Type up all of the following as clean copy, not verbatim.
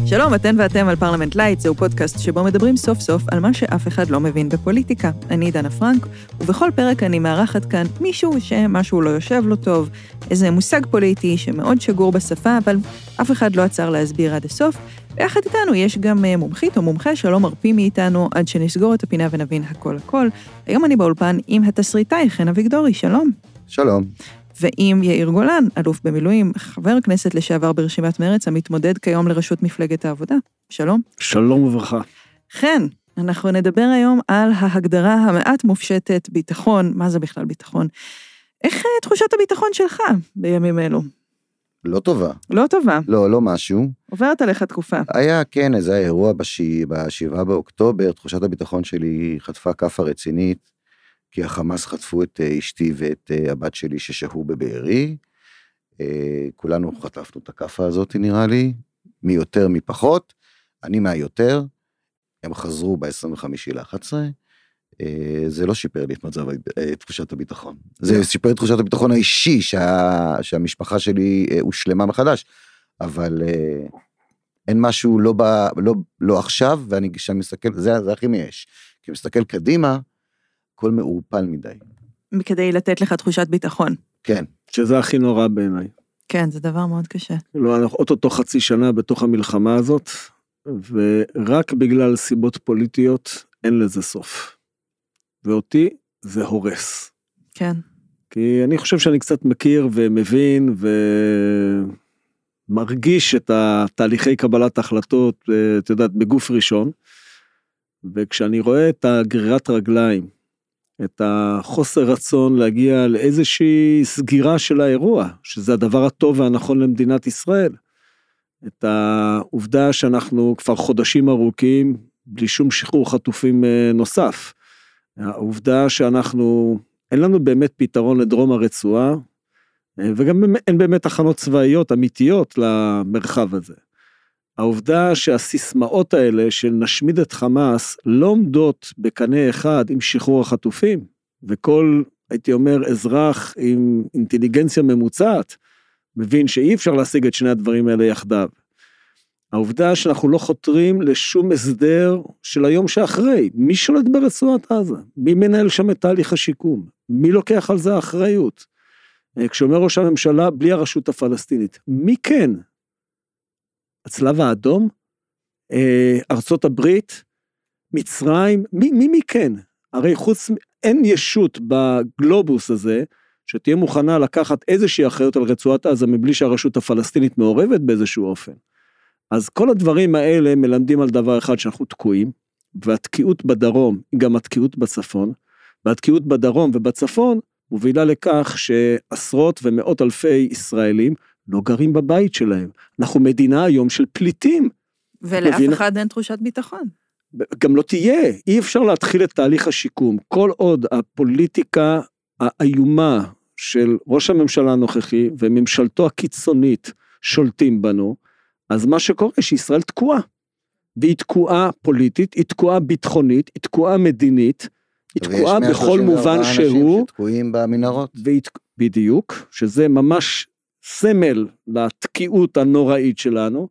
שלום, אתן ואתם על פרלמנט לייט, זהו פודקאסט שבו מדברים סוף סוף על מה שאף אחד לא מבין בפוליטיקה. אני דנה פרנק, ובכל פרק אני מארחת כאן מישהו שמשהו לא יושב לו טוב, איזה מושג פוליטי שמאוד שגור בשפה, אבל אף אחד לא עצר להסביר עד הסוף. ויחד איתנו יש גם מומחית או מומחה שלא מרפים מאיתנו עד שנסגור את הפינה ונבין הכל. היום אני באולפן עם התסריטאי חן אביגדורי, שלום. שלום. ועם יאיר גולן, אלוף במילואים, חבר כנסת לשעבר ברשימת מרץ, המתמודד כיום לראשות מפלגת העבודה. שלום. שלום וברכה. כן, אנחנו נדבר היום על ההגדרה המעט מופשטת ביטחון. מה זה בכלל ביטחון? איך תחושת הביטחון שלך בימים אלו? לא טובה. לא טובה? לא משהו. עוברת עליך תקופה. היה, כן, איזה אירוע ב7 באוקטובר, תחושת הביטחון שלי חטפה כפה רצינית, כי החמאס חטפו את אשתי ואת הבת שלי ששהו בבארי, כולנו חטפנו את הכפה הזאת נראה לי, מי יותר מי פחות, אני מהיותר, הם חזרו ב-25/11, זה לא שיפר לי את מצב תחושת הביטחון, זה שיפר את תחושת הביטחון האישי, שהמשפחה שלי הושלמה מחדש, אבל אין משהו לא עכשיו, ואני כשאני מסתכל, זה הכי מייש, כי מסתכל קדימה, הכל מעורפל מדי. כדי לתת לך תחושת ביטחון. כן. שזה הכי נורא בעיניי. כן, זה דבר מאוד קשה. לא, אנחנו אותו חצי שנה בתוך המלחמה הזאת, ורק בגלל סיבות פוליטיות אין לזה סוף. ואותי זה הורס. כן. כי אני חושב שאני קצת מכיר ומבין ומרגיש את התהליכי קבלת ההחלטות, את יודעת, בגוף ראשון, וכשאני רואה את הגרירת רגליים, את החוסר רצון להגיע לאיזושהי סגירה של האירוע, שזה הדבר הטוב והנכון למדינת ישראל. את העובדה שאנחנו כבר חודשים ארוכים, בלי שום שחרור חטופים נוסף. העובדה שאנחנו, אין לנו באמת פתרון לדרום הרצועה, וגם אין באמת תחנות צבאיות אמיתיות למרחב הזה. העובדה שהסיסמאות האלה של נשמיד את חמאס לא עומדות בקנה אחד עם שחרור החטופים, וכל, הייתי אומר, אזרח עם אינטליגנציה ממוצעת, מבין שאי אפשר להשיג את שני הדברים האלה יחדיו. העובדה שאנחנו לא חותרים לשום הסדר של היום שאחרי, מי שולט ברצועת עזה? מי מנהל שם את תהליך השיקום? מי לוקח על זה האחריות? כשאומר ראש הממשלה, בלי הרשות הפלסטינית, מי כן? הצלב האדום, ארצות הברית, מצרים, מי כן? הרי אין ישות בגלובוס הזה, שתהיה מוכנה לקחת איזושהי אחריות על רצועת עזה, מבלי שהרשות הפלסטינית מעורבת באיזשהו אופן. אז כל הדברים האלה מלמדים על דבר אחד שאנחנו תקועים, והתקיעות בדרום היא גם התקיעות בצפון, והתקיעות בדרום ובצפון מובילה לכך שעשרות ומאות אלפי ישראלים לא גרים בבית שלהם. אנחנו מדינה היום של פליטים. ולאף אחד אין תחושת ביטחון. גם לא תהיה. אי אפשר להתחיל את תהליך השיקום. כל עוד הפוליטיקה האיומה של ראש הממשלה הנוכחי וממשלתו הקיצונית שולטים בנו, אז מה שקורה שישראל תקועה. והיא תקועה פוליטית, היא תקועה ביטחונית, היא תקועה מדינית, היא תקועה בכל מובן שהוא. ויש 134 אנשים שתקועים במנהרות. בדיוק, שזה ממש סמל לתקיעות הנוראית שלנו,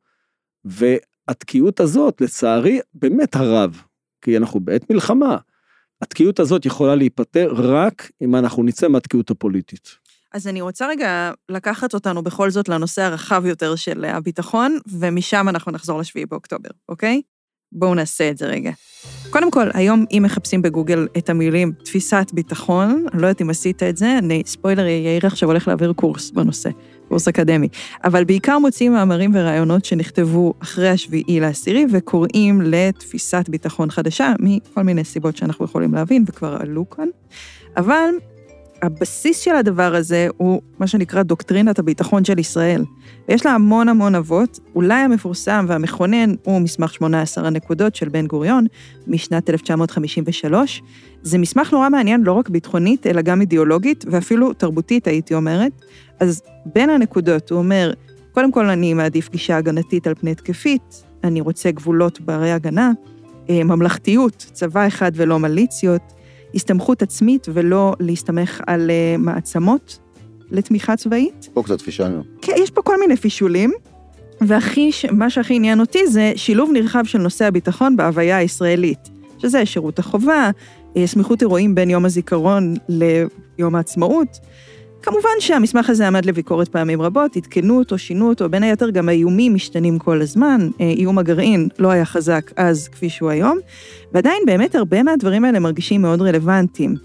והתקיעות הזאת לצערי באמת הרב, כי אנחנו בעת מלחמה, התקיעות הזאת יכולה להיפטר רק אם אנחנו נצא מהתקיעות הפוליטית. אז אני רוצה רגע לקחת אותנו בכל זאת לנושא הרחב יותר של הביטחון, ומשם אנחנו נחזור ל7 באוקטובר, אוקיי? בואו נעשה את זה רגע. קודם כל, היום אם מחפשים בגוגל את המילים תפיסת ביטחון, אני לא יודעת אם עשית את זה, ספוילר, יאיר עכשיו הולך להעביר קורס בנושא, קורס אקדמי, אבל בעיקר מוצאים מאמרים ורעיונות שנכתבו אחרי 7/10, וקוראים לתפיסת ביטחון חדשה, מכל מיני סיבות שאנחנו יכולים להבין, וכבר עלו כאן, אבל הבסיס של הדבר הזה הוא מה שנקרא דוקטרינת הביטחון של ישראל. ויש לה המון אבות, אולי המפורסם והמכונן הוא מסמך 18 הנקודות של בן גוריון, משנת 1953. זה מסמך נורא מעניין, לא רק ביטחונית, אלא גם אידיאולוגית, ואפילו תרבותית, הייתי אומרת. אז בין הנקודות הוא אומר, קודם כל אני מעדיף גישה הגנתית על פני התקפית, אני רוצה גבולות ברי הגנה, ממלכתיות, צבא אחד ולא מיליציות, הסתמכות עצמית ולא להסתמך על מעצמות לתמיכה צבאית. פה קצת פישלנו. כן, יש פה כל מיני פישולים, ומה שהכי עניין אותי זה שילוב נרחב של נושא הביטחון בהוויה הישראלית, שזה שירות החובה, סמיכות אירועים בין יום הזיכרון ליום העצמאות. כמובן שהמסמך הזה עמד לביקורת פעמים רבות, התקנו אותו, שינו אותו, בין היתר גם האיומים משתנים כל הזמן, איום הגרעין לא היה חזק אז כפי שהוא היום, ועדיין באמת הרבה מהדברים האלה מרגישים מאוד רלוונטיים.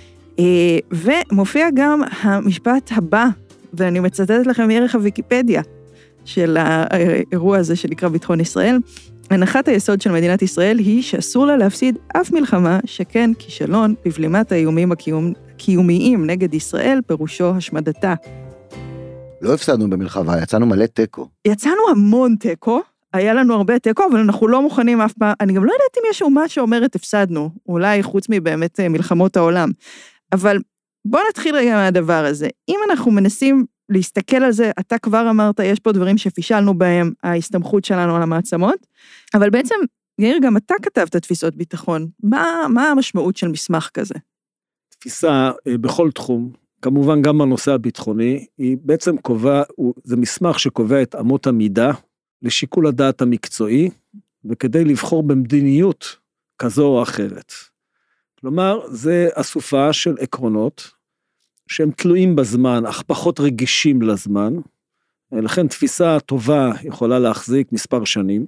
ומופיע גם המשפט הבא, ואני מצטטת לכם מערך הוויקיפדיה של האירוע הזה שנקרא ביטחון ישראל, הנחת היסוד של מדינת ישראל היא שאסור לה להפסיד אף מלחמה, שכן כישלון בבלימת האיומים הקיומיים נגד ישראל, פירושו השמדתה. לא הפסדנו במלחמה, יצאנו מלא טקו. יצאנו המון טקו, היה לנו הרבה טקו, אבל אנחנו לא מוכנים אף פעם, אני גם לא יודעת אם יש אומה שאומרת הפסדנו, אולי חוץ מבאמת מלחמות העולם, אבל בוא נתחיל רגע מהדבר הזה. אם אנחנו מנסים להסתכל על זה, אתה כבר אמרת, יש פה דברים שפישלנו בהם, ההסתמכות שלנו על המעצמות, אבל בעצם, יאיר, גם אתה כתבת תפיסות ביטחון. מה המשמעות של מסמך כזה? תפיסה בכל תחום, כמובן גם בנושא הביטחוני, היא בעצם זה מסמך שקובע את אמות המידה, לשיקול הדעת המקצועי, וכדי לבחור במדיניות כזו או אחרת. כלומר, זה אסופה של עקרונות, שהם תלויים בזמן, אך פחות רגישים לזמן, לכן תפיסה טובה יכולה להחזיק מספר שנים.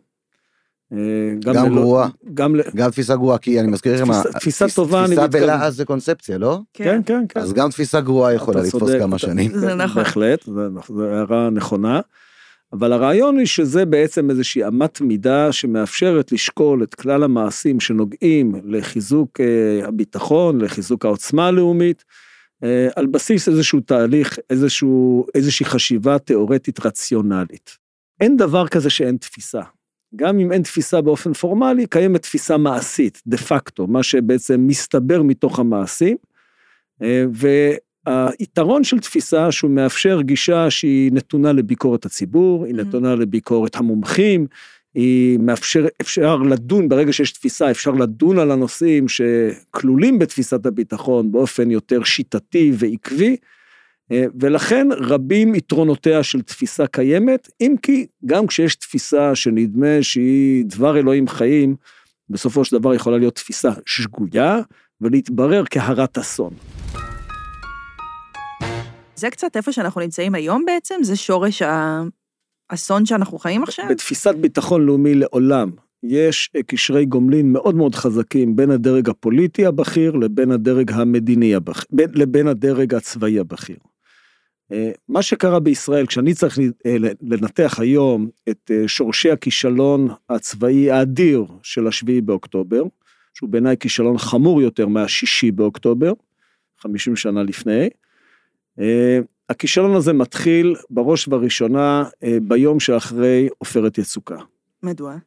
גם גרועה, גם תפיסה גרועה, כי אני מזכיר לכם, תפיסה טובה, תפיסה בלעז זה קונספציה, לא? כן, כן. אז גם תפיסה גרועה יכולה לתפוס כמה שנים. זה נכון. בהחלט, זו הערה נכונה, אבל הרעיון היא שזה בעצם איזושהי אמת מידה שמאפשרת לשקול את כלל המעשים שנוגעים לחיזוק הביטחון, לחיזוק העוצמה הלאומית, על בסיס איזשהו תהליך, איזושהי חשיבה תיאורטית רציונלית. אין דבר כזה שאין תפיסה. גם אם אין תפיסה באופן פורמלי, קיימת תפיסה מעשית, דה פקטו, מה שבעצם מסתבר מתוך המעשים, והיתרון של תפיסה שהוא מאפשר גישה שהיא נתונה לביקורת הציבור, היא נתונה לביקורת המומחים, היא אפשר לדון, ברגע שיש תפיסה, אפשר לדון על הנושאים שכלולים בתפיסת הביטחון באופן יותר שיטתי ועקבי, ולכן רבים יתרונותיה של תפיסה קיימת, אם כי גם כשיש תפיסה שנדמה שהיא דבר אלוהים חיים, בסופו של דבר יכולה להיות תפיסה שגויה, ולהתברר כהרת אסון. זה קצת איפה שאנחנו נמצאים היום בעצם, זה שורש האסון שאנחנו חיים עכשיו? בתפיסת ביטחון לאומי לעולם, יש קשרי גומלין מאוד מאוד חזקים, בין הדרג הפוליטי הבכיר, לבין הדרג המדיני הבכיר, לבין הדרג הצבאי הבכיר. מה שקרה בישראל, כשאני צריך לנתח היום את שורשי הכישלון הצבאי האדיר של השביעי באוקטובר, שהוא בעיניי כישלון חמור יותר מהשישי באוקטובר, 50 שנה לפני, הכישלון הזה מתחיל בראש ובראשונה ביום שאחרי עופרת יצוקה. מדוע?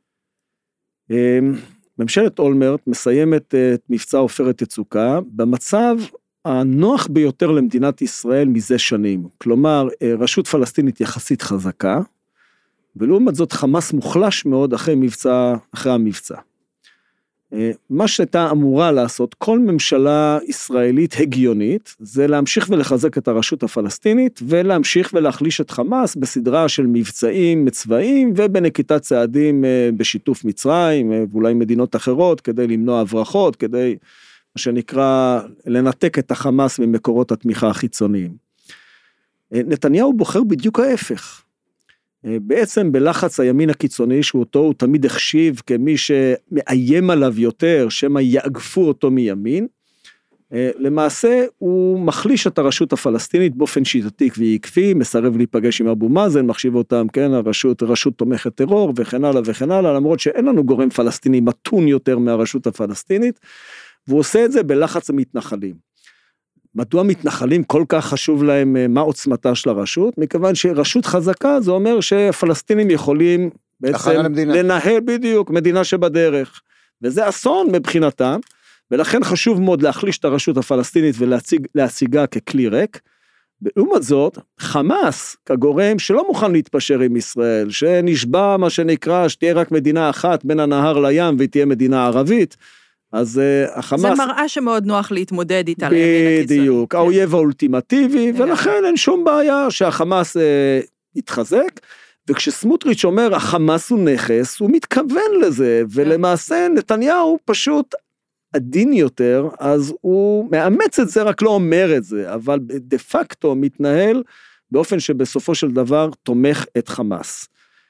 ממשלת אולמרט מסיימת את מבצע עופרת יצוקה במצב הנוח ביותר למדינת ישראל מזה שנים. כלומר, רשות פלסטינית יחסית חזקה, ולעומת זאת חמאס מוחלש מאוד אחרי המבצע. מה שהייתה אמורה לעשות, כל ממשלה ישראלית הגיונית, זה להמשיך ולחזק את הרשות הפלסטינית, ולהמשיך ולהחליש את חמאס בסדרה של מבצעים צבאיים, ובנקיטת צעדים בשיתוף מצרים, ואולי מדינות אחרות, כדי למנוע הברחות, כדי, מה שנקרא, לנתק את החמאס ממקורות התמיכה החיצוניים. נתניהו בוחר בדיוק ההפך. בעצם בלחץ הימין הקיצוני, שאותו הוא תמיד החשיב כמי שמאיים עליו יותר, שמה יאגפו אותו מימין, למעשה הוא מחליש את הרשות הפלסטינית באופן שיטתי ועקבי, מסרב להיפגש עם אבו מאזן, מחשיב אותם, כן, רשות תומכת טרור וכן הלאה וכן הלאה, למרות שאין לנו גורם פלסטיני מתון יותר מהרשות הפלסטינית, והוא עושה את זה בלחץ המתנחלים. מדוע מתנחלים כל כך חשוב להם מה עוצמתה של הרשות? מכיוון שרשות חזקה זה אומר שהפלסטינים יכולים בעצם לנהל בדיוק מדינה שבדרך, וזה אסון מבחינתם, ולכן חשוב מאוד להחליש את הרשות הפלסטינית ולהציגה ככלי ריק. לעומת זאת, חמאס כגורם שלא מוכן להתפשר עם ישראל, שנשבע מה שנקרא שתהיה רק מדינה אחת בין הנהר לים והיא תהיה מדינה ערבית, אז החמאס... זה מראה שמאוד נוח להתמודד איתה. בדיוק, האויב האולטימטיבי, ולכן אין שום בעיה שהחמאס יתחזק, וכשסמוטריץ' אומר, החמאס הוא נכס, הוא מתכוון לזה, ולמעשה נתניהו פשוט עדין יותר, אז הוא מאמץ את זה, רק לא אומר את זה, אבל דה פקטו מתנהל באופן שבסופו של דבר תומך את חמאס.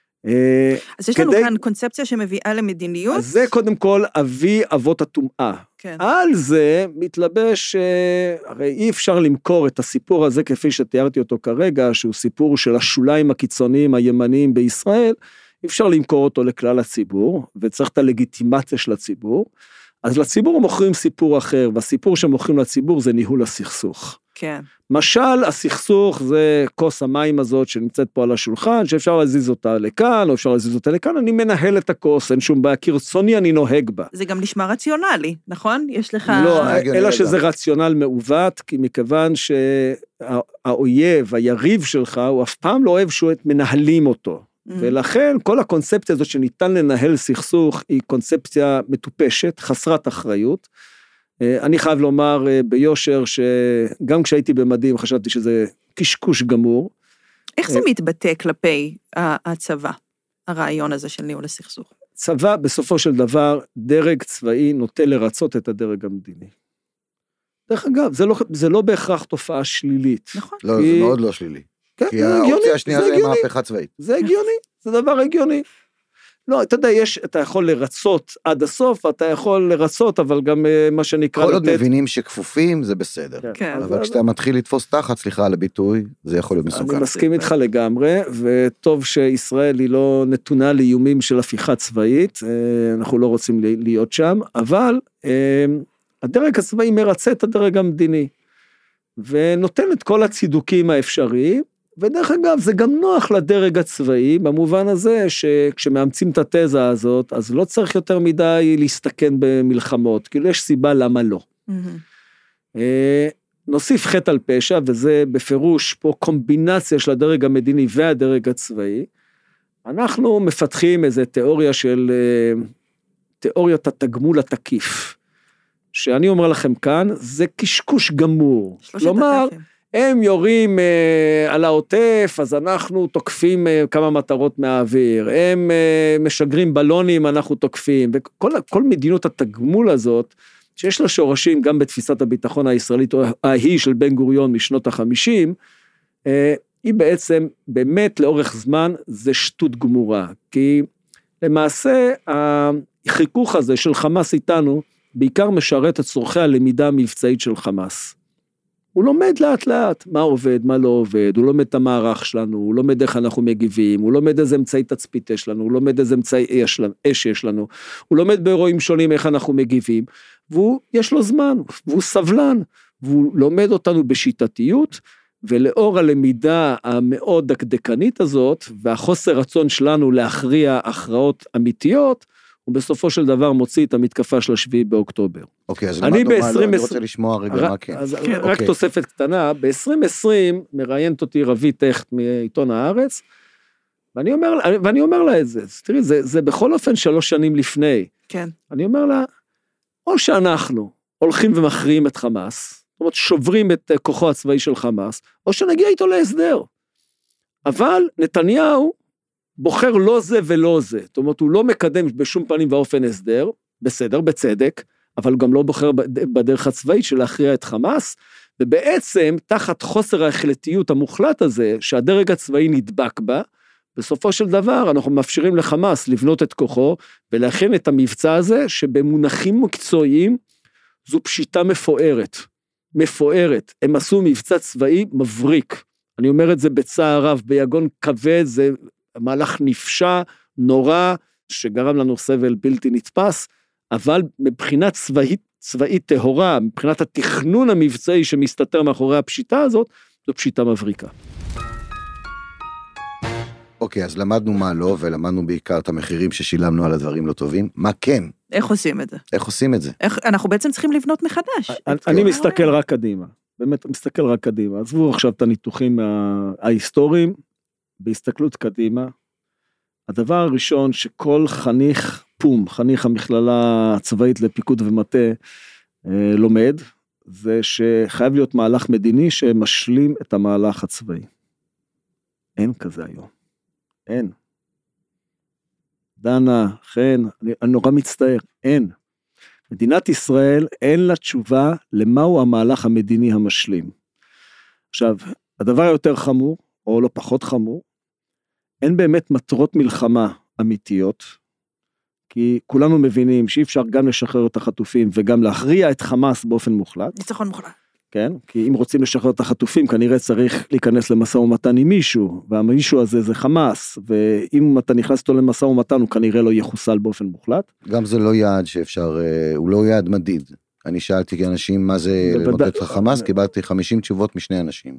אז יש לנו כאן קונספציה שמביאה למדיניות? אז זה קודם כל אבי אבות הטומאה. כן. על זה מתלבש, הרי אי אפשר למכור את הסיפור הזה כפי שתיארתי אותו כרגע, שהוא סיפור של השוליים הקיצוניים הימניים בישראל, אי אפשר למכור אותו לכלל הציבור, וצריך את הלגיטימציה של הציבור, אז לציבור מוכרים סיפור אחר, והסיפור שמוכרים לציבור זה ניהול הסכסוך. כן. משל הסכסוך זה כוס המים הזאת שנמצאת פה על השולחן, שאפשר להזיז אותה לכאן, או אפשר להזיז אותה לכאן, אני מנהל את הכוס, אין שום בעיה, כרצוני אני נוהג בה. זה גם נשמע רציונלי, נכון? יש לך... לא, אלא שזה רציונל מעוות, כי מכיוון שהאויב, היריב שלך, הוא אף פעם לא אוהב שהוא מנהלים אותו. ולכן כל הקונספציה הזאת שניתן לנהל סכסוך, היא קונספציה מטופשת, חסרת אחריות. אני חייב לומר ביושר שגם כשהייתי במדים חשבתי שזה קשקוש גמור. איך זה מתבטא כלפי הצבא, הרעיון הזה של ניהול הסכסוך? צבא בסופו של דבר, דרג צבאי נוטה לרצות את הדרג המדיני. דרך אגב, זה לא בהכרח תופעה שלילית. נכון. לא, זה מאוד לא שלילי. כי האופציה השנייה זה מהפכה צבאית. זה הגיוני, זה דבר הגיוני. לא, אתה יודע, אתה יכול לרצות עד הסוף, אתה יכול לרצות, אבל גם מה שנקרא... כל עוד מבינים שכפופים, זה בסדר. כן. אבל כשאתה מתחיל לתפוס תחת, סליחה על הביטוי, זה יכול להיות מסוכן. אני מסכים איתך לגמרי, וטוב שישראל היא לא נתונה לאיומים של הפיכה צבאית, אנחנו לא רוצים להיות שם, אבל הדרג הצבאי מרצה את הדרג המדיני, ונותן את כל הצידוקים האפשריים, ודרך אגב, זה גם נוח לדרג הצבאי, במובן הזה שכשמאמצים את התזה הזאת, אז לא צריך יותר מדי להסתכן במלחמות, כאילו יש סיבה למה לא. נוסיף חטא על פשע, וזה בפירוש פה קומבינציה של הדרג המדיני והדרג הצבאי, אנחנו מפתחים איזו תיאוריה של, תיאוריית התגמול התקיף, שאני אומר לכם כאן, זה קשקוש גמור. כלומר, הם יורים על העוטף, אז אנחנו תוקפים כמה מטרות מהאוויר, הם משגרים בלונים, אנחנו תוקפים, וכל מדינות התגמול הזאת, שיש לה שורשים גם בתפיסת הביטחון הישראלית, או ההיא של בן גוריון משנות ה-50, היא בעצם באמת לאורך זמן, זה שטות גמורה, כי למעשה החיכוך הזה של חמאס איתנו, בעיקר משרת את צורכי הלמידה המבצעית של חמאס. הוא לומד לאט לאט מה עובד, מה לא עובד, הוא לומד את המערך שלנו, הוא לומד איך אנחנו מגיבים, הוא לומד איזה אמצעי תצפית יש לנו, הוא לומד איזה אמצעי אש יש לנו, הוא לומד באירועים שונים איך אנחנו מגיבים, ויש לו זמן, והוא סבלן, והוא לומד אותנו בשיטתיות, ולאור הלמידה המאוד דקדקנית הזאת, והחוסר רצון שלנו להכריע הכרעות אמיתיות, ובסופו של דבר מוציא את המתקפה של 7 באוקטובר. אוקיי, אז אני רוצה לשמוע רגע מה כן. רק תוספת קטנה, ב-2020 מראיינת אותי רבית טכט מעיתון הארץ, ואני אומר לה את זה, תראי, זה בכל אופן 3 שנים לפני. כן. אני אומר לה, או שאנחנו הולכים ומכריעים את חמאס, זאת אומרת, שוברים את כוחו הצבאי של חמאס, או שנגיע איתו להסדר. אבל נתניהו, בוחר לא זה ולא זה, זאת אומרת, הוא לא מקדם בשום פנים ואופן הסדר, בסדר, בצדק, אבל הוא גם לא בוחר בדרך הצבאית של להכריע את חמאס, ובעצם, תחת חוסר ההחלטיות המוחלט הזה, שהדרג הצבאי נדבק בה, בסופו של דבר, אנחנו מאפשרים לחמאס לבנות את כוחו, ולהכין את המבצע הזה, שבמונחים מקצועיים, זו פשיטה מפוארת, הם עשו מבצע צבאי מבריק, אני אומר את זה בצער רב, ביגון כבד, זה מהלך נפשע, נורא, שגרם לנו סבל בלתי נתפס, אבל מבחינת צבאית טהורה, מבחינת התכנון המבצעי שמסתתר מאחורי הפשיטה הזאת, זו פשיטה מבריקה. אוקיי, אז למדנו מה לא, ולמדנו בעיקר את המחירים ששילמנו על הדברים לא טובים. מה כן? איך עושים את זה? איך עושים את זה? אנחנו בעצם צריכים לבנות מחדש. אני מסתכל רק קדימה, באמת מסתכל רק קדימה. עזבו עכשיו את הניתוחים ההיסטוריים, בהסתכלות קדימה, הדבר הראשון שכל חניך המכללה הצבאית לפיקוד ומטה לומד, זה שחייב להיות מהלך מדיני שמשלים את המהלך הצבאי. אין כזה היום. אין. דנה, חן, אני נורא מצטער, אין. מדינת ישראל אין לה תשובה למהו המהלך המדיני המשלים. עכשיו, הדבר היותר חמור, או לא פחות חמור, אין באמת מטרות מלחמה אמיתיות, כי כולנו מבינים שאי אפשר גם לשחרר את החטופים, וגם להכריע את חמאס באופן מוחלט. ניצחון מוחלט. כן, כי אם רוצים לשחרר את החטופים, כנראה צריך להיכנס למשא ומתן עם מישהו, והמישהו הזה זה חמאס, ואם אתה נכנס אותו למשא ומתן, הוא כנראה לא יחוסל באופן מוחלט. גם זה לא יעד שאפשר, הוא לא יעד מדיד. אני שאלתי כאנשים מה זה למוטט את החמאס, קיבלתי 50 תשובות משני אנשים.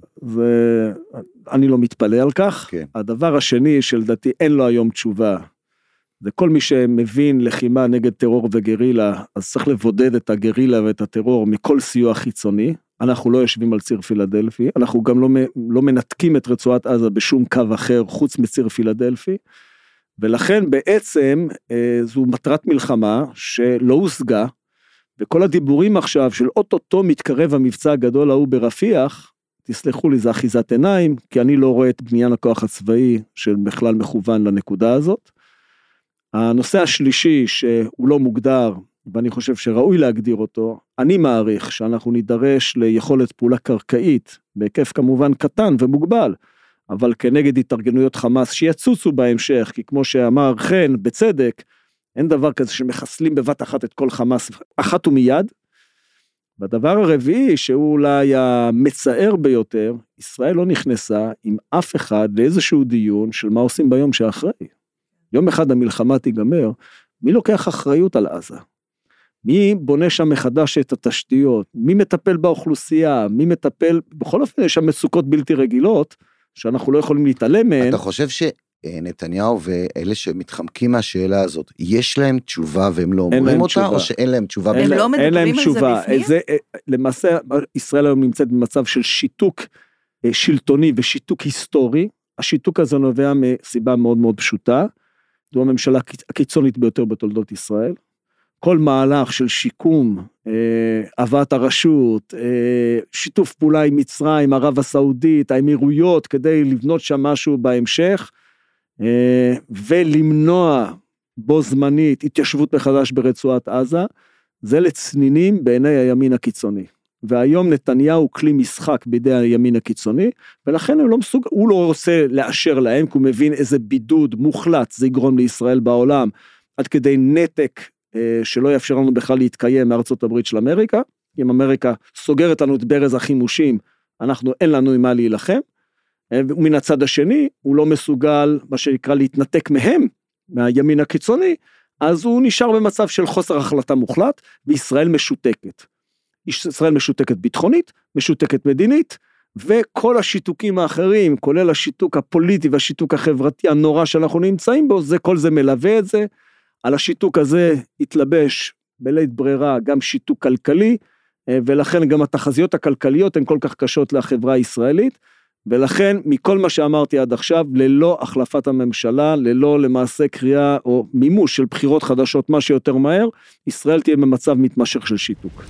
ואני לא מתפלא על כך. כן. הדבר השני שלדעתי אין לו היום תשובה, זה כל מי שמבין לחימה נגד טרור וגרילה, אז צריך לבודד את הגרילה ואת הטרור מכל סיוע חיצוני. אנחנו לא יושבים על ציר פילדלפי, אנחנו גם לא מנתקים את רצועת עזה בשום קו אחר חוץ מציר פילדלפי, ולכן בעצם זו מטרת מלחמה שלא הושגה, וכל הדיבורים עכשיו של אוטוטו מתקרב המבצע הגדול ההוא ברפיח, תסלחו לי, זה אחיזת עיניים, כי אני לא רואה את בניין הכוח הצבאי של בכלל מכוון לנקודה הזאת. הנושא השלישי שהוא לא מוגדר, ואני חושב שראוי להגדיר אותו, אני מעריך שאנחנו נידרש ליכולת פעולה קרקעית, בהיקף כמובן קטן ומוגבל, אבל כנגד התארגנויות חמאס שיצוצו בהמשך, כי כמו שאמר חן, בצדק, אין דבר כזה שמחסלים בבת אחת את כל חמאס, אחת ומיד. והדבר הרביעי, שהוא אולי המצער ביותר, ישראל לא נכנסה עם אף אחד לאיזשהו דיון של מה עושים ביום שאחרי. יום אחד המלחמה תיגמר, מי לוקח אחריות על עזה? מי בונה שם מחדש את התשתיות? מי מטפל באוכלוסייה? מי מטפל, בכל אופן יש שם מצוקות בלתי רגילות, שאנחנו לא יכולים להתעלם מהן. אתה חושב שנתניהו ואלה שמתחמקים מהשאלה הזאת, יש להם תשובה והם לא אומרים אותה, או שאין להם תשובה? הם לא מדברים על זה בפנים? למעשה, ישראל היום נמצאת במצב של שיתוק שלטוני ושיתוק היסטורי, השיתוק הזה נובע מסיבה מאוד מאוד פשוטה, זו הממשלה הקיצונית ביותר בתולדות ישראל, כל מהלך של שיקום, הבאת הרשות, שיתוף פעולה עם מצרים, ערב הסעודית, האמירויות, כדי לבנות שם משהו בהמשך, ולמנוע בו זמנית התיישבות מחדש ברצועת עזה, זה לצנינים בעיני הימין הקיצוני. והיום נתניהו כלי משחק בידי הימין הקיצוני, ולכן הוא לא רוצה לאשר להם, כי הוא מבין איזה בידוד מוחלט זה יגרום לישראל בעולם, עד כדי נתק שלא יאפשר לנו בכלל להתקיים מארצות הברית של אמריקה, אם אמריקה סוגרת לנו את ברז החימושים, אין לנו עם מה להילחם, ומן הצד השני, הוא לא מסוגל, מה שנקרא, להתנתק מהם, מהימין הקיצוני, אז הוא נשאר במצב של חוסר החלטה מוחלט, וישראל משותקת. ישראל משותקת ביטחונית, משותקת מדינית, וכל השיתוקים האחרים, כולל השיתוק הפוליטי והשיתוק החברתי הנורא שאנחנו נמצאים בו, כל זה מלווה את זה, על השיתוק הזה התלבש בלית ברירה גם שיתוק כלכלי, ולכן גם התחזיות הכלכליות הן כל כך קשות לחברה הישראלית, ולכן מכל מה שאמרתי עד עכשיו, ללא החלפת הממשלה, ללא למעשה קריאה או מימוש של בחירות חדשות מה שיותר מהר, ישראל תהיה במצב מתמשך של שיתוק.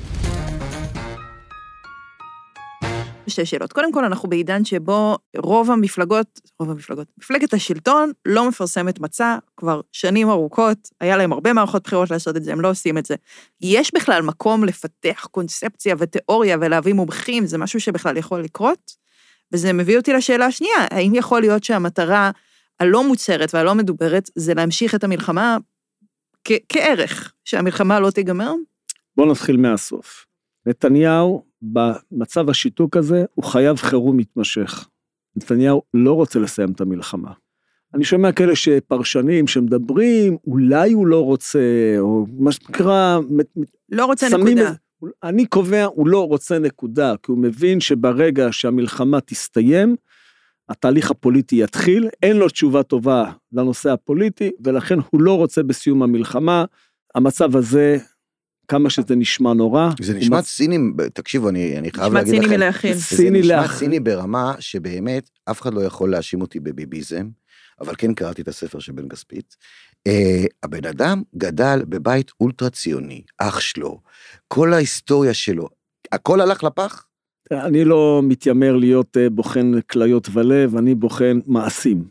שתי שאלות. קודם כל, אנחנו בעידן שבו רוב המפלגות, מפלגת השלטון לא מפרסמת מצע, כבר שנים ארוכות, היה להם הרבה מערכות בחירות לעשות את זה, הם לא עושים את זה. יש בכלל מקום לפתח קונספציה ותיאוריה ולהביא מומחים, זה משהו שבכלל יכול לקרות? וזה מביא אותי לשאלה השנייה, האם יכול להיות שהמטרה הלא מוצהרת והלא מדוברת, זה להמשיך את המלחמה כערך, שהמלחמה לא תיגמר? בואו נתחיל מהסוף. נתניהו, במצב השיתוק הזה, הוא חייב חירום מתמשך. נתניהו לא רוצה לסיים את המלחמה. אני שומע כאלה שפרשנים שמדברים, אולי הוא לא רוצה, או מה שנקרא, לא רוצה נקודה. אני קובע, הוא לא רוצה נקודה, כי הוא מבין שברגע שהמלחמה תסתיים, התהליך הפוליטי יתחיל, אין לו תשובה טובה לנושא הפוליטי, ולכן הוא לא רוצה בסיום המלחמה, המצב הזה, כמה שזה נשמע נורא. זה נשמע ציני, תקשיבו, אני חייב להגיד לכם. נשמע ציני מלהכין. זה נשמע ציני ברמה שבאמת אף אחד לא יכול להאשים אותי בביביזם, אבל כן קראתי את הספר של בן כספית. הבן אדם גדל בבית אולטרה ציוני, אח שלו, כל ההיסטוריה שלו, הכל הלך לפח? אני לא מתיימר להיות בוחן כליות ולב, אני בוחן מעשים.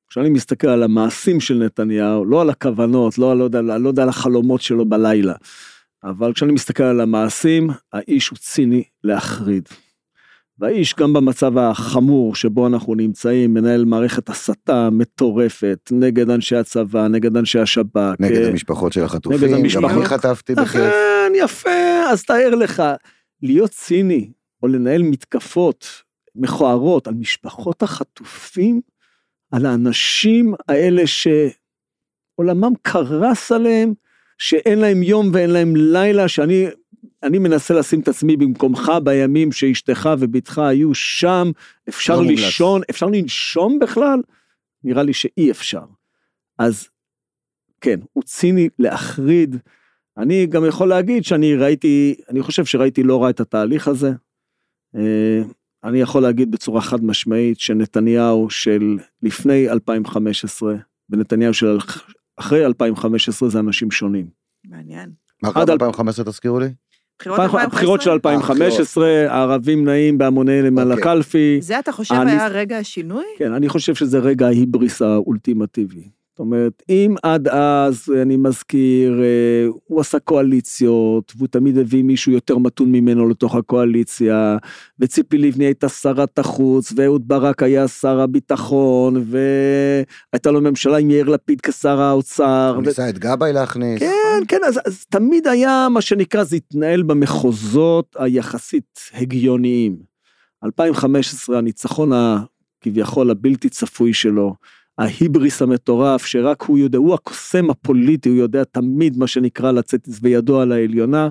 כשאני מסתכל על המעשים של נתניהו, לא על הכוונות, לא יודע על החלומות שלו בלילה, אבל כשאני מסתכל על המעשים, האיש הוא ציני להחריד. והאיש גם במצב החמור שבו אנחנו נמצאים, מנהל מערכת הסתה מטורפת, נגד אנשי הצבא, נגד אנשי השב"כ. נגד המשפחות של החטופים, גם אני חטפתי בכיף. כן, יפה, אז תאר לך, להיות ציני, או לנהל מתקפות מכוערות על משפחות החטופים, על האנשים האלה שעולמם קרס עליהם, שאין להם יום ואין להם לילה, שאני מנסה לשים את עצמי במקומך בימים שאשתך וביתך היו שם, אפשר לישון, אפשר לנשום בכלל? נראה לי שאי אפשר. אז כן, הוא ציני להחריד. אני גם יכול להגיד אני חושב שראיתי לא רע את התהליך הזה. אני יכול להגיד בצורה חד משמעית שנתניהו של לפני 2015, ונתניהו של אחרי 2015 זה אנשים שונים. מעניין. מה קרה ב-2015 תזכירו לי? הבחירות של 2015, הערבים נעים בהמוניהם על הקלפי. זה אתה חושב היה רגע השינוי? כן, אני חושב שזה רגע ההיבריס האולטימטיבי. זאת אומרת, אם עד אז, אני מזכיר, הוא עשה קואליציות, והוא תמיד הביא מישהו יותר מתון ממנו לתוך הקואליציה, וציפי לבני הייתה שרת החוץ, ואהוד ברק היה שר הביטחון, והייתה לו ממשלה עם יאיר לפיד כשר האוצר. הוא ניסה את גבאי להכניס. כן, אז תמיד היה מה שנקרא, זה התנהל במחוזות היחסית הגיוניים. 2015, הניצחון כביכול הבלתי צפוי שלו, ההיבריס המטורף, שרק הוא יודע, הוא הקוסם הפוליטי, הוא יודע תמיד מה שנקרא לצאת וידוע על העליונה,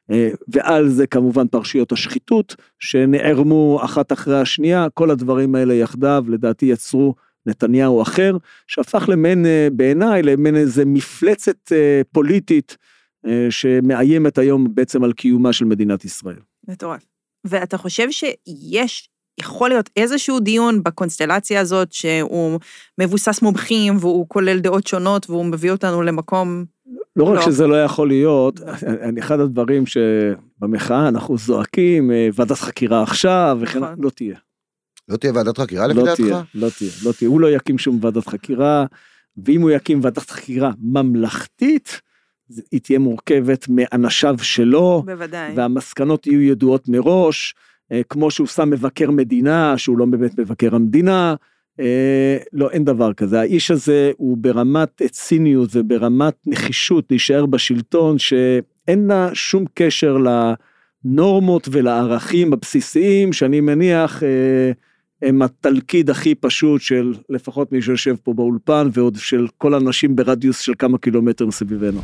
ועל זה כמובן פרשיות השחיתות, שנערמו אחת אחרי השנייה, כל הדברים האלה יחדיו, לדעתי יצרו נתניהו אחר, שהפך למין, בעיניי, למין איזה מפלצת פוליטית, שמאיימת היום בעצם על קיומה של מדינת ישראל. מטורף. ואתה חושב שיש יכול להיות איזשהו דיון בקונסטלציה הזאת, שהוא מבוסס מומחים, והוא כולל דעות שונות, והוא מביא אותנו למקום... לא רק שזה לא יכול להיות, אחד הדברים שבמחאה אנחנו זועקים, ועדת חקירה עכשיו, וכן, לא תהיה. לא תהיה ועדת חקירה לפי דעתך? לא תהיה, הוא לא יקים שום ועדת חקירה, ואם הוא יקים ועדת חקירה ממלכתית, היא תהיה מורכבת מאנשיו שלו, בוודאי. והמסקנות יהיו ידועות מראש, כמו שהוא שם מבקר מדינה, שהוא לא באמת מבקר המדינה, לא, אין דבר כזה. האיש הזה הוא ברמת ציניות וברמת נחישות להישאר בשלטון, שאין לה שום קשר לנורמות ולערכים הבסיסיים, שאני מניח הם התלכיד הכי פשוט של לפחות מי שיושב פה באולפן, ועוד של כל אנשים ברדיוס של כמה קילומטר מסביבנו.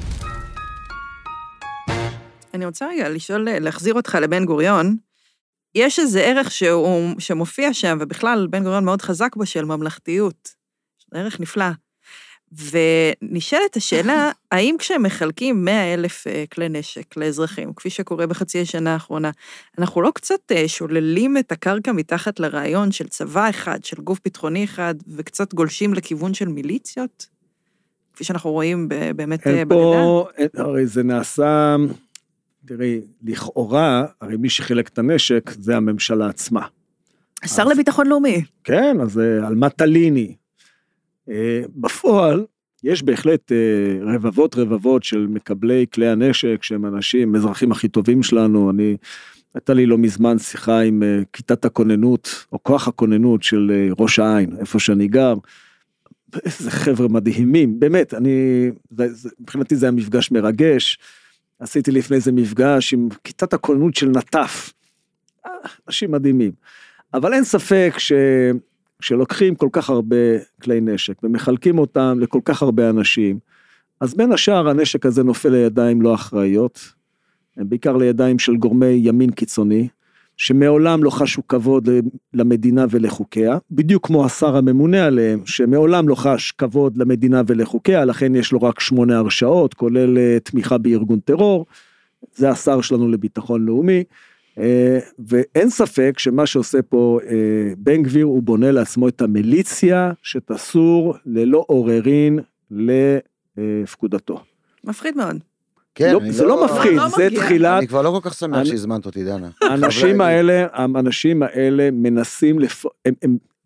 אני רוצה רגע להחזיר אותך לבן גוריון, יש איזה ערך שמופיע שם, ובכלל בן גוריון מאוד חזק בו של ממלכתיות, ערך נפלא. ונשאלת השאלה, האם כשהם מחלקים 100,000 כלי נשק לאזרחים, כפי שקורה בחצי השנה האחרונה, אנחנו לא קצת שוללים את הקרקע מתחת לרעיון של צבא אחד, של גוף ביטחוני אחד, וקצת גולשים לכיוון של מיליציות? כפי שאנחנו רואים באמת בלידה? הרי זה נעשה... תראי, לכאורה, הרי מי שחילק את הנשק, זה הממשלה עצמה. השר לביטחון לאומי. כן, אז על מה תליני. בפועל, יש בהחלט רבבות של מקבלי כלי הנשק, שהם אנשים, אזרחים הכי טובים שלנו. הייתה לי לא מזמן שיחה עם כיתת הכוננות, או כוח הכוננות של ראש העין, איפה שאני גר. איזה חבר'ה מדהימים, באמת, מבחינתי זה היה מפגש מרגש, עשיתי לפני איזה מפגש עם כיתת הכוננות של נטף, אנשים מדהימים, אבל אין ספק שלוקחים כל כך הרבה כלי נשק, ומחלקים אותם לכל כך הרבה אנשים, אז בין השאר הנשק הזה נופל לידיים לא אחראיות, בעיקר לידיים של גורמי ימין קיצוני, שמעולם לא חשו כבוד למדינה ולחוקיה, בדיוק כמו השר הממונה עליהם, שמעולם לא חש כבוד למדינה ולחוקיה, לכן יש לו רק 8 הרשאות, כולל תמיכה בארגון טרור, זה השר שלנו לביטחון לאומי, ואין ספק שמה שעושה פה בן גביר, הוא בונה לעצמו את המיליציה, שתסור ללא עוררין לפקודתו. מפחיד מאוד. כן, זה לא מפחיד, זה תחילת... אני כבר לא כל כך שמח שהזמנת אותי, דנה. האנשים האלה מנסים,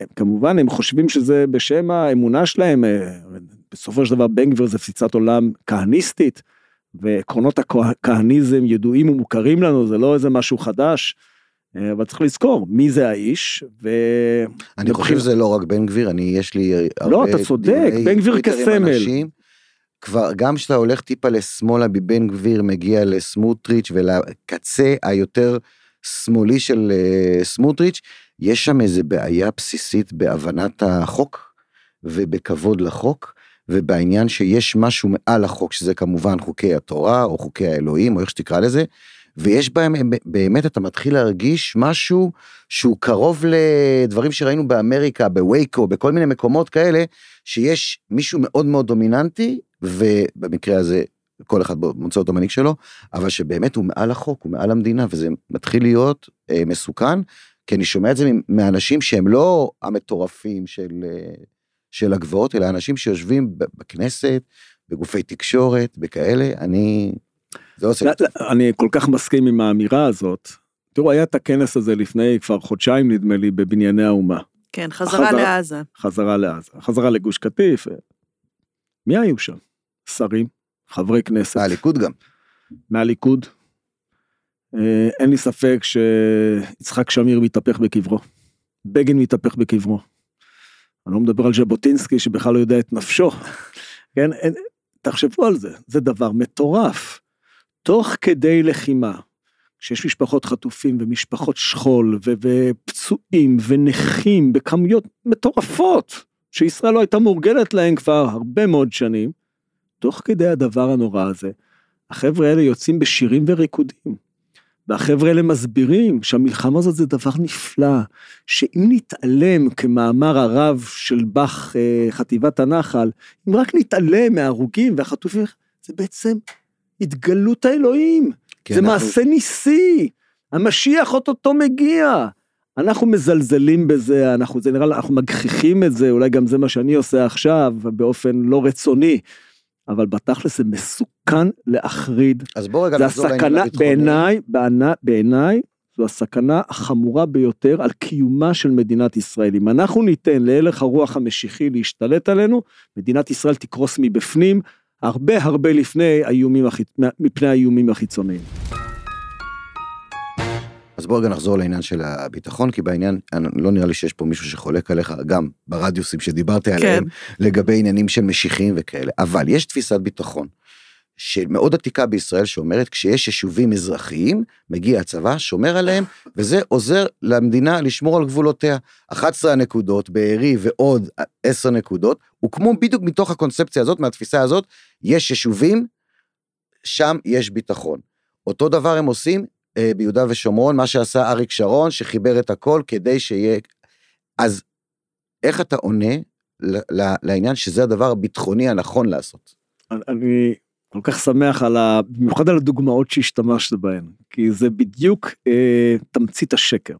כמובן, הם חושבים שזה בשם האמונה שלהם, בסופו של דבר בן גביר זה פציצת עולם כהניסטית, ועקרונות הכהניזם ידועים ומוכרים לנו, זה לא איזה משהו חדש, אבל צריך לזכור, מי זה האיש, אני חושב שזה לא רק בן גביר, יש לי הרבה... לא, אתה צודק, בן גביר כסמל. כבר גם שאתה הולך טיפה לשמאלה, בבן גביר מגיע לסמוטריץ' ולקצה היותר שמאלי של סמוטריץ', יש שם איזו בעיה בסיסית בהבנת החוק, ובכבוד לחוק, ובעניין שיש משהו מעל החוק, שזה כמובן חוקי התורה, או חוקי האלוהים, או איך שתקרא לזה, ויש בהם, באמת אתה מתחיל להרגיש משהו, שהוא קרוב לדברים שראינו באמריקה, בווייקו, בכל מיני מקומות כאלה, שיש מישהו מאוד מאוד דומיננטי, ובמקרה הזה, כל אחד מוצא אותו מנהיג שלו, אבל שבאמת הוא מעל החוק, הוא מעל המדינה, וזה מתחיל להיות מסוכן, כי אני שומע את זה מאנשים שהם לא המטורפים של הגבוהות, אלא אנשים שיושבים בכנסת, בגופי תקשורת, בכאלה, אני כל כך מסכים עם האמירה הזאת. תראו, היה את הכנס הזה לפני כבר חודשיים, נדמה לי, בבנייני האומה. כן, חזרה לעזה. חזרה לגוש קטיף. מי היו שם? שרים, חברי כנסת. מהליכוד גם. מהליכוד. אין לי ספק שיצחק שמיר מתהפך בקברו. בגין מתהפך בקברו. אני לא מדבר על ז'בוטינסקי שבכלל לא יודע את נפשו. כן, תחשבו על זה, זה דבר מטורף. תוך כדי לחימה, כשיש משפחות חטופים ומשפחות שכול ופצועים ונכים בכמויות מטורפות, שישראל לא הייתה מורגלת להם כבר הרבה מאוד שנים, תוך כדי הדבר הנורא הזה, החבר'ה האלה יוצאים בשירים וריקודים, והחבר'ה האלה מסבירים שהמלחמה הזאת זה דבר נפלא, שאם נתעלם כמאמר הרב של בח חטיבת הנחל, אם רק נתעלם מההרוגים והחטופים, זה בעצם התגלות האלוהים, זה מעשה ניסי, המשיח אותו מגיע, אנחנו מזלזלים בזה, זה נראה, אנחנו מגחיכים את זה, אולי גם זה מה שאני עושה עכשיו, באופן לא רצוני, אבל בתכלס זה מסוכן להחריד. אז בוא רגע נחזור לעניין הביטחוני. בעיניי, זו הסכנה החמורה ביותר על קיומה של מדינת ישראל. אם אנחנו ניתן להלך הרוח המשיחי להשתלט עלינו, מדינת ישראל תקרוס מבפנים, הרבה מפני האיומים החיצוניים. אז בוא רגע נחזור לעניין של הביטחון, כי בעניין, לא נראה לי שיש פה מישהו שחולק עליך, גם ברדיוסים שדיברתי עליהם, לגבי עניינים של משיחיים וכאלה, אבל יש תפיסת ביטחון, שמאוד עתיקה בישראל, שאומרת, כשיש יישובים אזרחיים, מגיע הצבא, שומר עליהם, וזה עוזר למדינה לשמור על גבולותיה. 11 הנקודות, בערי ועוד 10 נקודות, וכמו בדיוק מתוך הקונספציה הזאת, מהתפיסה הזאת, יש יישובים, שם יש ביטחון. אותו דבר הם עושים, ביהודה ושומרון, מה שעשה אריק שרון, שחיבר את הכל כדי שיהיה, אז איך אתה עונה לעניין שזה הדבר הביטחוני הנכון לעשות? אני כל כך שמח במיוחד על הדוגמאות שהשתמשת בהן, כי זה בדיוק תמצית השקר.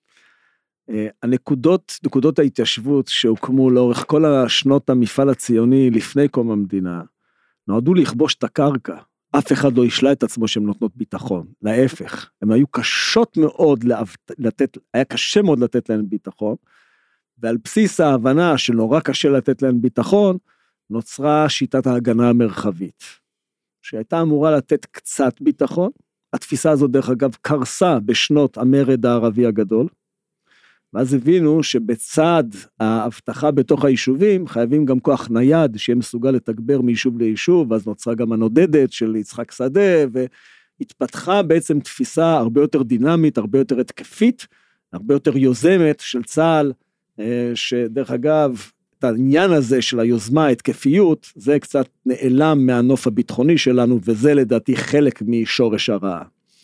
נקודות ההתיישבות שהוקמו לאורך כל השנות המפעל הציוני לפני קום המדינה, נועדו לכבוש את הקרקע, אף אחד לא ישלה את עצמו שהן נותנות ביטחון, להפך, הן היו קשות מאוד היה קשה מאוד לתת להן ביטחון, ועל בסיס ההבנה שנורא קשה לתת להן ביטחון, נוצרה שיטת ההגנה המרחבית, שהייתה אמורה לתת קצת ביטחון, התפיסה הזאת דרך אגב קרסה בשנות המרד הערבי הגדול, ואז הבינו שבצד ההבטחה בתוך היישובים, חייבים גם כוח נייד, שיהיה מסוגל לתגבר מיישוב ליישוב, ואז נוצרה גם הנודדת של יצחק שדה, והתפתחה בעצם תפיסה הרבה יותר דינמית, הרבה יותר התקפית, הרבה יותר יוזמת של צה"ל, שדרך אגב, את העניין הזה של היוזמה, התקפיות, זה קצת נעלם מהנוף הביטחוני שלנו, וזה לדעתי חלק משורש הרעה.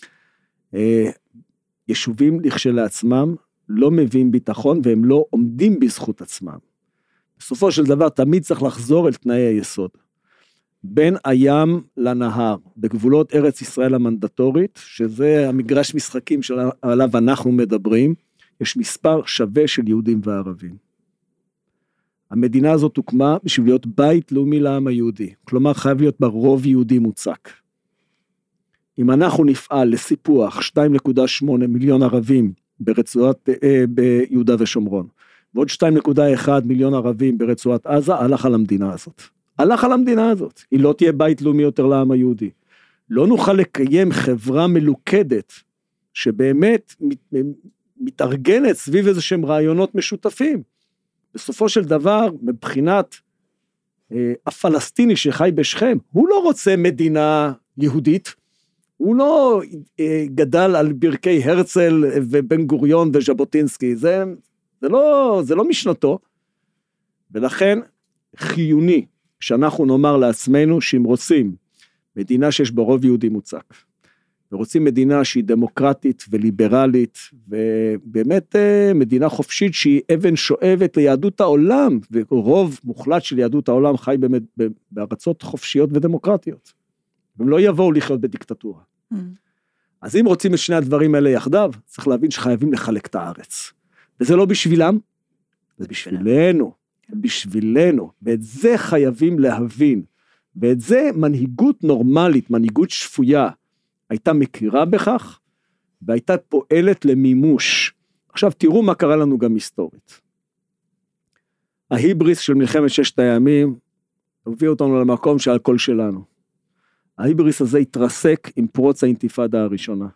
יישובים לכשלעצמם, לא מביאים ביטחון, והם לא עומדים בזכות עצמם. בסופו של דבר, תמיד צריך לחזור אל תנאי היסוד. בין הים לנהר, בגבולות ארץ ישראל המנדטורית, שזה המגרש משחקים שעליו אנחנו מדברים, יש מספר שווה של יהודים וערבים. המדינה הזאת הוקמה בשביל להיות בית לאומי לעם היהודי, כלומר חייב להיות בה רוב יהודי מוצק. אם אנחנו נפעל לסיפוח 2.8 מיליון ערבים, ביהודה ושומרון, ועוד 2.1 מיליון ערבים ברצועת עזה, הלך על המדינה הזאת. הלך על המדינה הזאת. היא לא תהיה בית לאומי יותר לעם היהודי. לא נוכל לקיים חברה מלוכדת, שבאמת מתארגנת סביב איזה שהם רעיונות משותפים. בסופו של דבר, מבחינת הפלסטיני שחי בשכם, הוא לא רוצה מדינה יהודית, הוא לא גדל על ברכי הרצל ובן גוריון וז'בוטינסקי, זה לא משנתו, ולכן חיוני שאנחנו נאמר לעצמנו שאם רוצים מדינה שיש בה רוב יהודי מוצק, ורוצים מדינה שהיא דמוקרטית וליברלית, ובאמת מדינה חופשית שהיא אבן שואבת ליהדות העולם, ורוב מוחלט של יהדות העולם חי באמת בארצות חופשיות ודמוקרטיות, והם לא יבואו לחיות בדיקטטורה. אז אם רוצים את שני הדברים האלה יחדיו, צריך להבין שחייבים לחלק את הארץ. וזה לא בשבילם, זה בשבילנו, בשבילנו, ואת זה חייבים להבין, ואת זה מנהיגות נורמלית, מנהיגות שפויה, הייתה מכירה בכך, והייתה פועלת למימוש. עכשיו תראו מה קרה לנו גם היסטורית. ההיבריס של מלחמת ששת הימים, הוביא אותנו למקום שעל כל שלנו. ההיבריס הזה התרסק עם פרוץ האינתיפאדה הראשונה.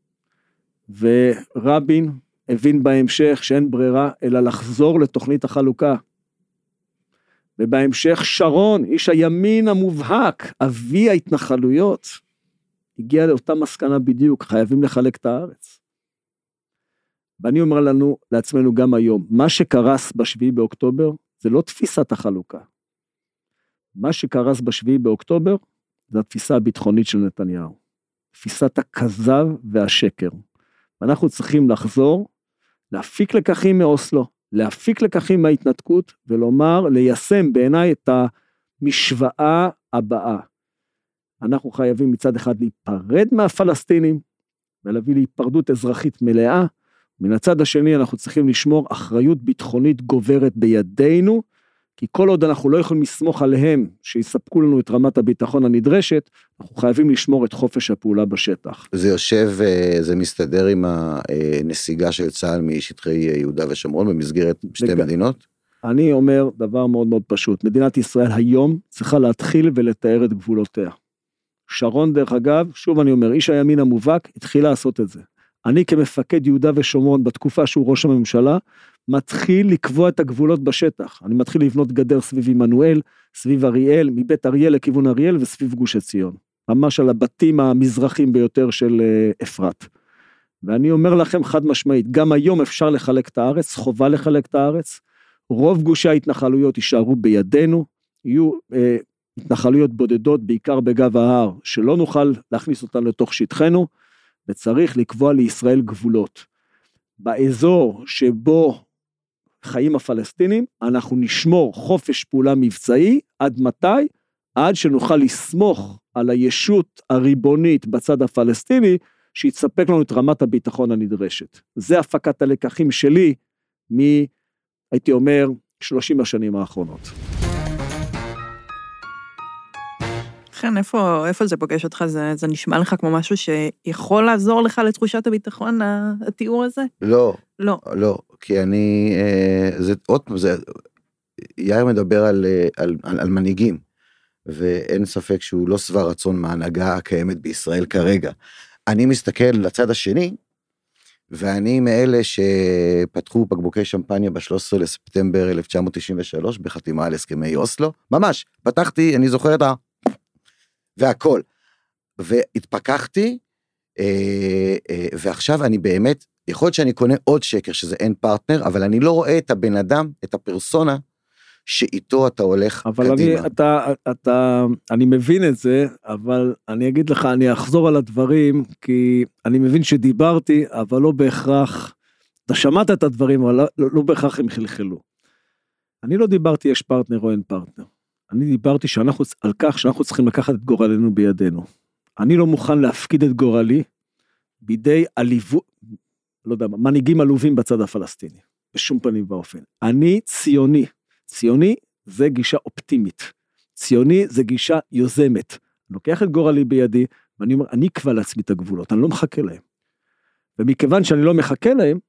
ורבין הבין בהמשך שאין ברירה, אלא לחזור לתוכנית החלוקה. ובהמשך שרון, איש הימין המובהק, אבי ההתנחלויות, הגיע לאותה מסקנה בדיוק, חייבים לחלק את הארץ. ואני אומר לנו, לעצמנו גם היום, מה שקרס בשביעי באוקטובר, זה לא תפיסת החלוקה. מה שקרס בשביעי באוקטובר, זה התפיסה הביטחונית של נתניהו. תפיסת הכזב והשקר. ואנחנו צריכים לחזור, להפיק לקחים מאוסלו, להפיק לקחים מההתנתקות, ולומר, ליישם בעיניי את המשוואה הבאה. אנחנו חייבים מצד אחד להיפרד מהפלסטינים, ולהביא להיפרדות אזרחית מלאה, מן הצד השני אנחנו צריכים לשמור אחריות ביטחונית גוברת בידינו, כי כל עוד אנחנו לא יכולים לסמוך עליהם, שיספקו לנו את רמת הביטחון הנדרשת, אנחנו חייבים לשמור את חופש הפעולה בשטח. זה יושב, זה מסתדר עם הנסיגה של צה"ל משטחי יהודה ושומרון, במסגרת שתי מדינות? אני אומר דבר מאוד מאוד פשוט, מדינת ישראל היום צריכה להתחיל ולתאר את גבולותיה. שרון דרך אגב, שוב אני אומר, איש הימין המובהק, התחיל לעשות את זה. אני כמפקד יהודה ושומרון, בתקופה שהוא ראש הממשלה, מתחיל לקבוע את הגבולות בשטח. אני מתחיל לבנות גדר סביב עמנואל, סביב אריאל, מבית אריאל לכיוון אריאל, וסביב גוש עציון. ממש על הבתים המזרחים ביותר של אפרת. ואני אומר לכם חד משמעית, גם היום אפשר לחלק את הארץ, חובה לחלק את הארץ, רוב גושי ההתנחלויות יישארו בידינו, יהיו התנחלויות בודדות, בעיקר בגב ההר, שלא נוכל להכניס אותן לתוך שטחנו, וצריך לקבוע לישראל גבולות. באזור שבו חיים הפלסטינים, אנחנו נשמור חופש פעולה מבצעי, עד מתי? עד שנוכל לסמוך על הישות הריבונית בצד הפלסטיני, שיצפק לנו את רמת הביטחון הנדרשת. זה הפקת הלקחים שלי, הייתי אומר, 30 השנים האחרונות. כן, איפה זה פוגש אותך? זה נשמע לך כמו משהו שיכול לעזור לך לתחושת הביטחון, התיאור הזה? לא. לא. לא, כי אני, יאיר מדבר על מנהיגים, ואין ספק שהוא לא שבע רצון מההנהגה הקיימת בישראל כרגע. אני מסתכל לצד השני, ואני מאלה שפתחו בקבוקי שמפניה ב-13 לספטמבר 1993, בחתימה על הסכמי אוסלו, ממש, פתחתי, אני זוכר את והכל, והתפקחתי, ועכשיו אני באמת, יכול להיות שאני קונה עוד שקר, שזה אין פרטנר, אבל אני לא רואה את הבן אדם, את הפרסונה, שאיתו אתה הולך קדימה. אבל אני מבין את זה, אבל אני אגיד לך, אני אחזור על הדברים, כי אני מבין שדיברתי, אבל לא בהכרח, אתה שמעת את הדברים, אבל לא בהכרח הם חלחלו. אני לא דיברתי יש פרטנר או אין פרטנר. אני דיברתי על כך שאנחנו צריכים לקחת את גורלנו בידינו. אני לא מוכן להפקיד את גורלי בידי לא יודע, מנהיגים עלובים בצד הפלסטיני, בשום פנים ואופן. אני ציוני. ציוני זה גישה אופטימית. ציוני זה גישה יוזמת. אני לוקח את גורלי בידי, ואני אומר, אני אקבע לעצמי את הגבולות, אני לא מחכה להם. ומכיוון שאני לא מחכה להם,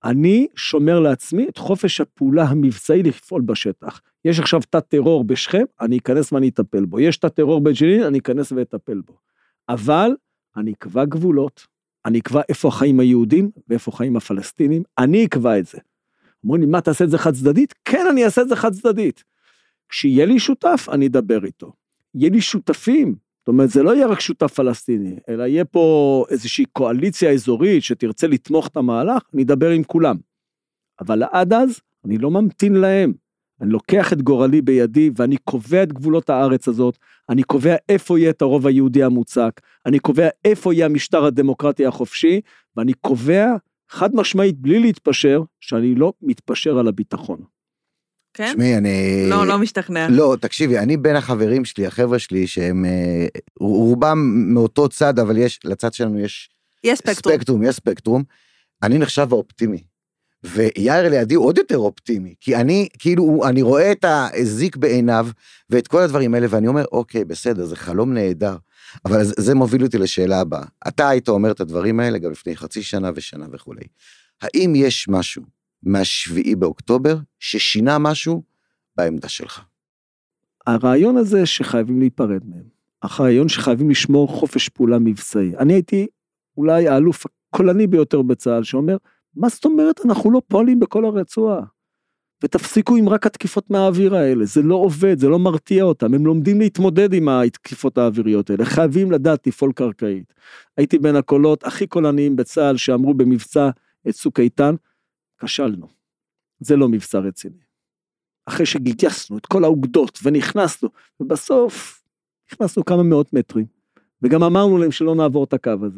אני שומר לעצמי את חופש הפעולה המבצעי לפעול בשטח. יש עכשיו תת טרור בשכם, אני אכנס ואני אטפל בו. יש תת טרור בג'נין, אני אכנס ואטפל בו. אבל אני אקבע גבולות, אני אקבע איפה החיים היהודים ואיפה החיים הפלסטינים, אני אקבע את זה. אומרים לי, מה תעשה את זה חד צדדית? כן, אני אעשה את זה חד צדדית. כשיהיה לי שותף, אני אדבר איתו. יהיה לי שותפים, זאת אומרת, זה לא יהיה רק שותף פלסטיני, אלא יהיה פה איזושהי קואליציה אזורית שתרצה לתמוך את המהלך, אני אדבר עם כולם. אבל עד אז, אני לא ממתין להם. אני לוקח את גורלי בידי, ואני קובע את גבולות הארץ הזאת, אני קובע איפה יהיה את הרוב היהודי המוצק, אני קובע איפה יהיה המשטר הדמוקרטי החופשי, ואני קובע חד משמעית, בלי להתפשר, שאני לא מתפשר על הביטחון. כן? שמי, אני... לא משתכנע. לא, תקשיבי, אני בין החברים שלי, החבר'ה שלי, שהם רובם מאותו צד, אבל לצד שלנו יש ספקטרום. אני נחשב האופטימי. ויאיר לידי עוד יותר אופטימי, כי אני רואה את הזיק בעיניו, ואת כל הדברים האלה, ואני אומר, אוקיי, בסדר, זה חלום נהדר, אבל זה מוביל אותי לשאלה הבאה. אתה היית אומר את הדברים האלה, גם לפני חצי שנה ושנה וכו'. האם יש משהו מה7 באוקטובר, ששינה משהו בעמדה שלך? הרעיון הזה שחייבים להיפרד מהם, הרעיון שחייבים לשמור חופש פעולה מבצעי. אני הייתי אולי האלוף הקולני ביותר בצה"ל, שאומר, מה זאת אומרת? אנחנו לא פועלים בכל הרצועה. ותפסיקו עם רק התקיפות מהאוויר האלה. זה לא עובד, זה לא מרתיע אותם. הם לומדים להתמודד עם התקיפות האוויריות האלה. חייבים לדעת לפעול קרקעית. הייתי בין הקולות הכי קולניים בצה"ל, שאמרו במבצע את צוק איתן, כשלנו. זה לא מבצע רציני. אחרי שגייסנו את כל האוגדות ונכנסנו, ובסוף נכנסנו כמה מאות מטרים. וגם אמרנו להם שלא נעבור את הקו הזה.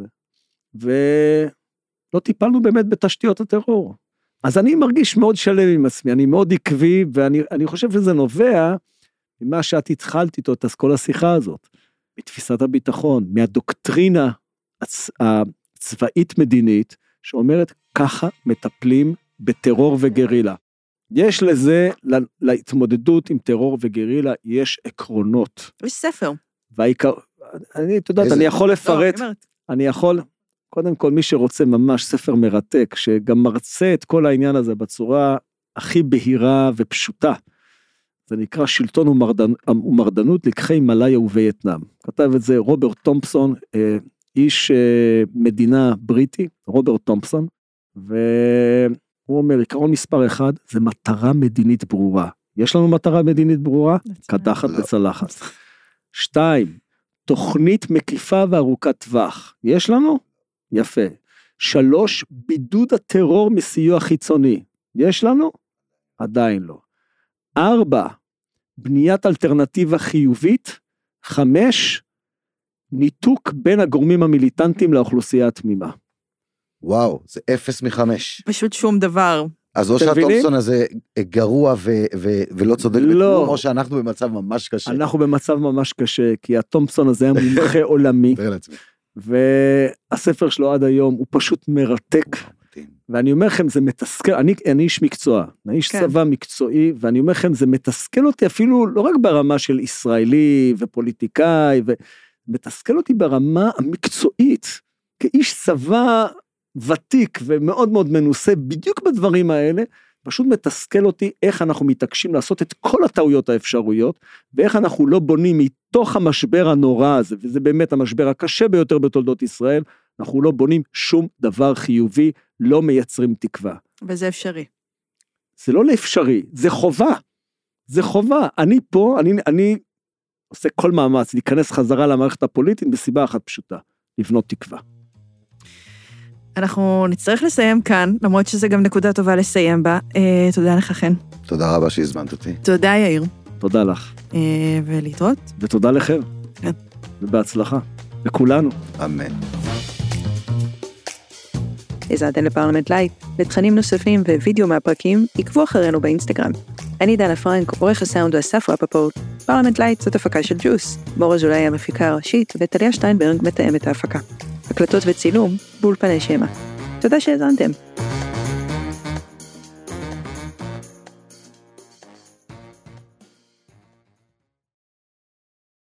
לא טיפלנו באמת בתשתיות הטרור. אז אני מרגיש מאוד שלם עם עצמי, אני מאוד עקבי, ואני חושב שזה נובע ממה שאת התחלת איתו, את כל השיחה הזאת, מתפיסת הביטחון, מהדוקטרינה הצבאית מדינית, שאומרת, ככה מטפלים בטרור וגרילה. יש לזה, להתמודדות עם טרור וגרילה, יש עקרונות. יש ספר. אני יכול לפרט, אני יכול... קודם כל, מי שרוצה ממש ספר מרתק, שגם מרצה את כל העניין הזה בצורה הכי בהירה ופשוטה, זה נקרא שלטון ומרדנות, לקחי מלאיה ווייטנאם. כתב את זה רוברט תומפסון, איש מדינה בריטי, רוברט תומפסון, והוא אומר, עיקרון מספר 1, זה מטרה מדינית ברורה. יש לנו מטרה מדינית ברורה? קדחת בצלחת. 2, תוכנית מקיפה וארוכת טווח. יש לנו? יפה. 3, בידוד הטרור מסיוע חיצוני. יש לנו? עדיין לא. 4, בניית אלטרנטיבה חיובית. 5, ניתוק בין הגורמים המיליטנטיים לאוכלוסייה התמימה. וואו, זה 0 מ-5. פשוט שום דבר. אז או שהתומפסון הזה גרוע ולא צודק בכלום, או שאנחנו במצב ממש קשה. אנחנו במצב ממש קשה, כי התומפסון הזה היה מומחה עולמי. והספר שלו עד היום הוא פשוט מרתק, ואני אומר לכם זה מתסכל, אני איש מקצוע, אני איש צבא מקצועי, ואני אומר לכם זה מתסכל אותי אפילו לא רק ברמה של ישראלי ופוליטיקאי, ומתסכל אותי ברמה המקצועית, כאיש צבא ותיק ומאוד מאוד מנוסה בדיוק בדברים האלה, פשוט מתסכל אותי איך אנחנו מתעקשים לעשות את כל הטעויות האפשרויות, ואיך אנחנו לא בונים מתוך המשבר הנורא הזה, וזה באמת המשבר הקשה ביותר בתולדות ישראל, אנחנו לא בונים שום דבר חיובי, לא מייצרים תקווה. וזה אפשרי. זה לא לאפשרי, זה חובה. זה חובה. אני פה, אני עושה כל מאמץ, להיכנס חזרה למערכת הפוליטית, בסיבה אחת פשוטה, לבנות תקווה. אנחנו נצטרך לסיים כאן, למרות שזה גם נקודה טובה לסיים בה. תודה לך, חן. תודה רבה שהזמנת אותי. תודה, יאיר. תודה לך. ולהתראות. ותודה לכם. כן. ובהצלחה. לכולנו. אמן. האזנתם לפרלמנט לייב. לתכנים נוספים ווידאו מהפרקים, עקבו אחרינו באינסטגרם. אני דנה פרנק, עורך הסאונד הוא אסף רפפורט. פרלמנט לייב זאת הפקה של ג'וס. מור אזולאי המפיקה הראשית, וטליה שטיינברג מתאמת ההפקה. הקלטות וצילום באולפני שמע. תודה שהאזנתם.